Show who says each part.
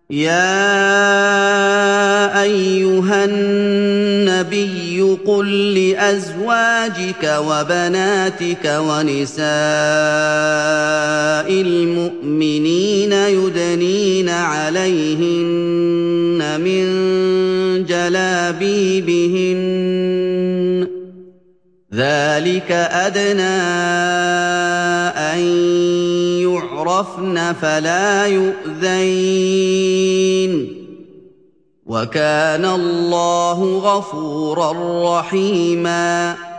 Speaker 1: يَا أَيُّهَا النَّبِيُّ قُل لِّأَزْوَاجِكَ وَبَنَاتِكَ وَنِسَاءِ الْمُؤْمِنِينَ يُدْنِينَ عَلَيْهِنَّ مِن جَلَابِيبِهِنَّ ۚ ذَٰلِكَ أَدْنَىٰ أَن يُعْرَفْنَ فَلَا يُؤْذَيْنَ ۗ وَكَانَ اللَّهُ غَفُورًا رَّحِيمًا